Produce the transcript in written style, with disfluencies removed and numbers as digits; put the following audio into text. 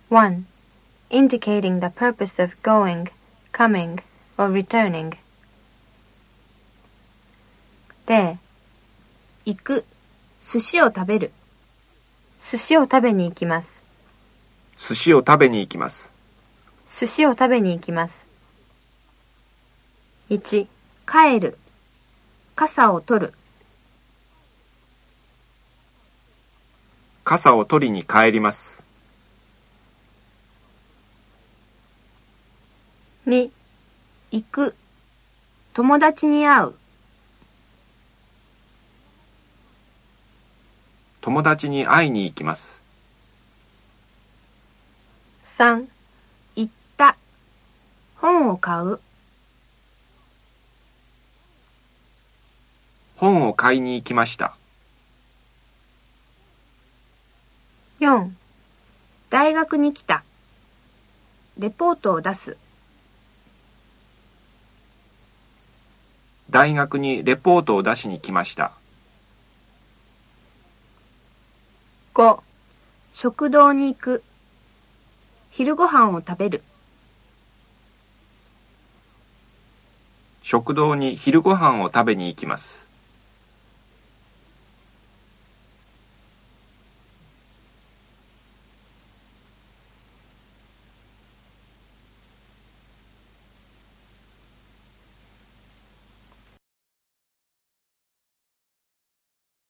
1. Indicating the purpose of going, coming, or returning. 例、 行く、寿司を食べる。 寿司を食べに行きます。 寿司を食べに行きます。 寿司を食べに行きます。1. 帰る、傘を取る。 傘を取りに帰ります。 2. 行く、友達に会う。 友達に会いに行きます。 3. 行った、本を買う。 本を買いに行きました。 4. 大学に来た、レポートを出す。 大学にレポートを出しに来ました。 5. 食堂に行く、昼ご飯を食べる。 食堂に昼ご飯を食べに行きます。